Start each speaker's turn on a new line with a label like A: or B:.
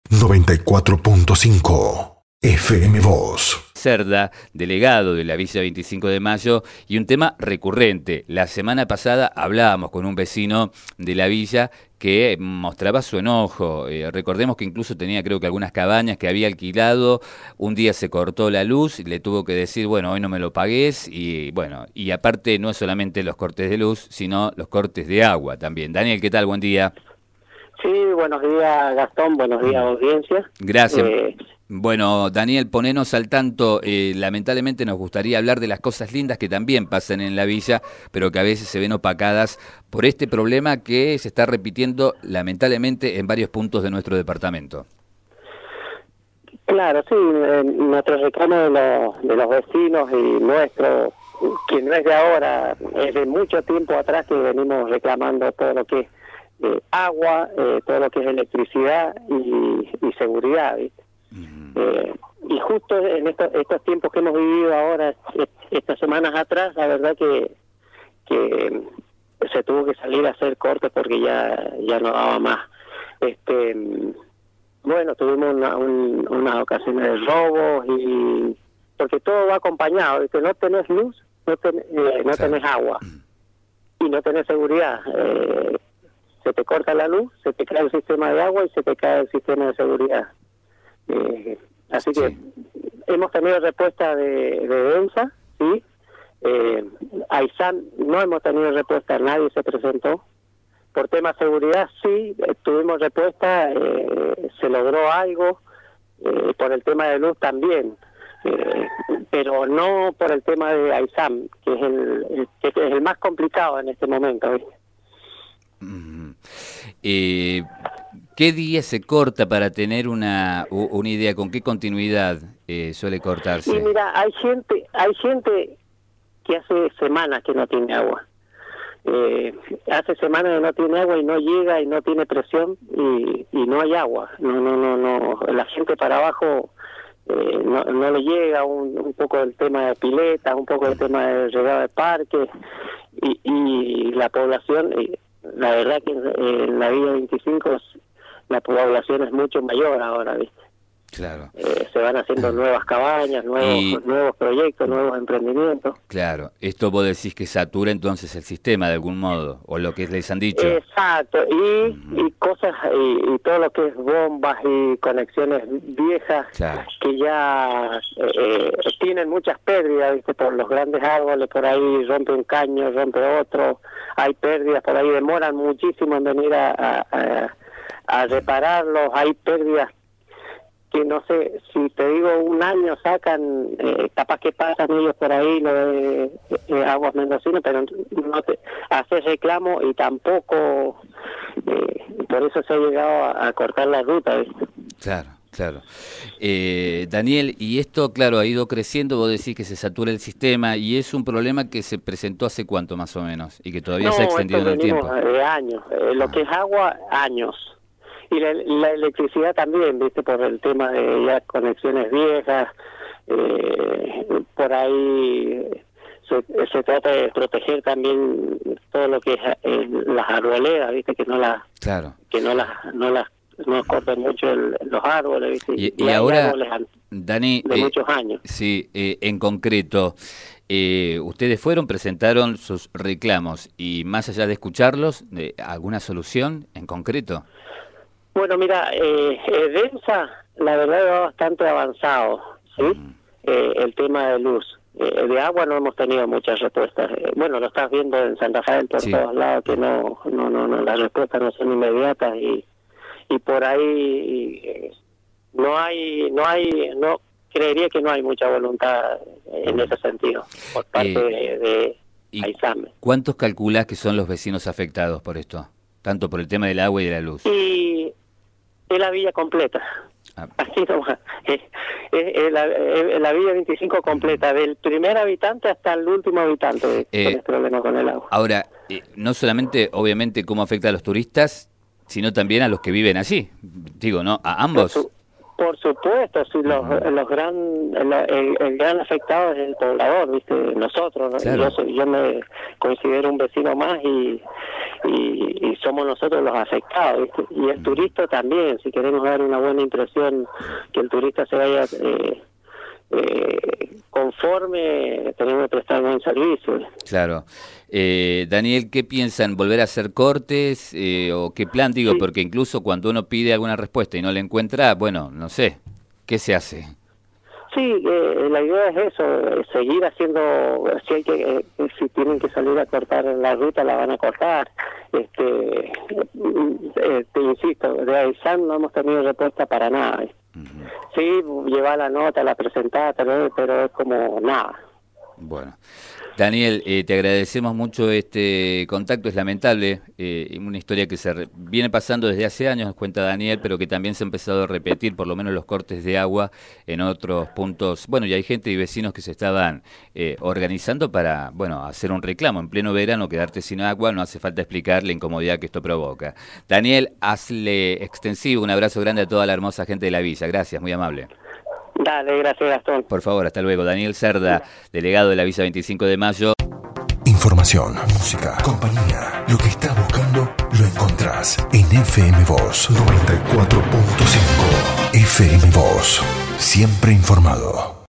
A: 94.5 FM Voz.
B: Cerda, delegado de la Villa 25 de Mayo, y un tema recurrente. La semana pasada hablábamos con un vecino de la villa que mostraba su enojo. Recordemos que incluso tenía, creo que algunas cabañas que había alquilado. Un día se cortó la luz y le tuvo que decir, bueno, hoy no me lo pagues. Y bueno, y aparte no es solamente los cortes de luz, sino los cortes de agua también. Daniel, ¿qué tal? Buen día.
C: Sí, buenos días, Gastón, buenos días, audiencia.
B: Gracias. Bueno, Daniel, ponenos al tanto. Lamentablemente nos gustaría hablar de las cosas lindas que también pasan en la villa, pero que a veces se ven opacadas por este problema que se está repitiendo lamentablemente en varios puntos de nuestro departamento.
C: Claro, sí, nuestro reclamo de los vecinos y nuestro, que no es de ahora, es de mucho tiempo atrás que venimos reclamando todo lo que es agua, todo lo que es electricidad y seguridad, ¿viste? Y justo en estos tiempos que hemos vivido ahora, estas semanas atrás, la verdad que se tuvo que salir a hacer cortes porque ya no daba más. Bueno, tuvimos unas ocasiones de robos y porque todo va acompañado, ¿viste? No tenés luz, no tenés agua y no tenés seguridad. Se te corta la luz, se te cae el sistema de agua y se te cae el sistema de seguridad. Así que hemos tenido respuesta de Densa, ¿sí? Aysam no hemos tenido respuesta, nadie se presentó. Por tema de seguridad sí, tuvimos respuesta, se logró algo, por el tema de luz también, pero no por el tema de Aysam, que es el más complicado en este momento, ¿viste?
B: ¿Qué día se corta para tener una idea? ¿Con qué continuidad suele cortarse?
C: Y mira, hay gente que hace semanas que no tiene agua. Hace semanas que no tiene agua y no llega y no tiene presión y no hay agua. No. La gente para abajo no le llega un poco del tema de piletas, un poco del tema de regado de parques y la población... La verdad que en la Villa 25 la población es mucho mayor ahora, ¿viste?
B: Claro.
C: Se van haciendo nuevas cabañas, nuevos proyectos, nuevos emprendimientos.
B: Claro. Esto vos decís que satura entonces el sistema de algún modo, o lo que les han dicho.
C: Exacto. Y cosas, y todo lo que es bombas y conexiones viejas, claro, que ya tienen muchas pérdidas, ¿viste? Por los grandes árboles, por ahí rompe un caño, rompe otro, hay pérdidas, por ahí demoran muchísimo en venir a repararlos, hay pérdidas que no sé, si te digo un año sacan, capaz que pasan ellos por ahí lo de aguas mendocinas, pero no te haces reclamo y tampoco, por eso se ha llegado a cortar la ruta, ¿viste?
B: Claro. Daniel, y esto, claro, ha ido creciendo, vos decís que se satura el sistema, y es un problema que se presentó hace cuánto más o menos, y que todavía se ha extendido en el tiempo.
C: De años, lo que es agua, años. Y la electricidad también, ¿viste? Por el tema de ya conexiones viejas, por ahí se trata de proteger también todo lo que es las arboledas, ¿viste? Que no corten mucho los árboles, ¿viste?
B: Y ahora, Dani,
C: de muchos años.
B: Sí, en concreto, ustedes presentaron sus reclamos, y más allá de escucharlos, ¿alguna solución en concreto?
C: Bueno, mira, Densa, la verdad, va bastante avanzado, ¿sí? El tema de luz. De agua no hemos tenido muchas respuestas. Bueno, lo estás viendo en San Rafael por todos lados, que no, las respuestas no son inmediatas y por ahí creería que no hay mucha voluntad en ese sentido por parte de Aysam.
B: ¿Cuántos calculás que son los vecinos afectados por esto? Tanto por el tema del agua y de la luz.
C: Y es la villa completa. Así nomás. Es la Villa 25 completa, del primer habitante hasta el último habitante con el problema con el agua.
B: Ahora, no solamente, obviamente, cómo afecta a los turistas, sino también a los que viven allí. Digo, ¿no? A ambos.
C: Por supuesto, sí, el gran afectado es el poblador, ¿viste? Nosotros, ¿no? Claro. Yo me considero un vecino más y y somos nosotros los afectados, ¿viste? Y el turista también, si queremos dar una buena impresión, que el turista se vaya conforme, tenemos que prestar buen servicio.
B: Claro. Daniel, ¿qué piensan? ¿Volver a hacer cortes? ¿O qué plan? Digo, porque incluso cuando uno pide alguna respuesta y no la encuentra, bueno, no sé, ¿qué se hace?
C: Sí, la idea es eso, seguir haciendo, si tienen que salir a cortar la ruta, la van a cortar. Te insisto, de Aysén no hemos tenido respuesta para nada. Sí, llevar la nota, la presentar, pero es como nada.
B: Bueno, Daniel, te agradecemos mucho este contacto, es lamentable, una historia que se viene pasando desde hace años, nos cuenta Daniel, pero que también se ha empezado a repetir, por lo menos los cortes de agua en otros puntos. Bueno, y hay gente y vecinos que se estaban organizando para, bueno, hacer un reclamo en pleno verano, quedarte sin agua, no hace falta explicar la incomodidad que esto provoca. Daniel, hazle extensivo un abrazo grande a toda la hermosa gente de la villa, gracias, muy amable.
C: Dale, gracias, Gastón.
B: Por favor, hasta luego. Daniel Cerda, delegado de la Villa 25 de Mayo.
A: Información, música, compañía. Lo que estás buscando lo encontrás en FM Voz 94.5. FM Voz, siempre informado.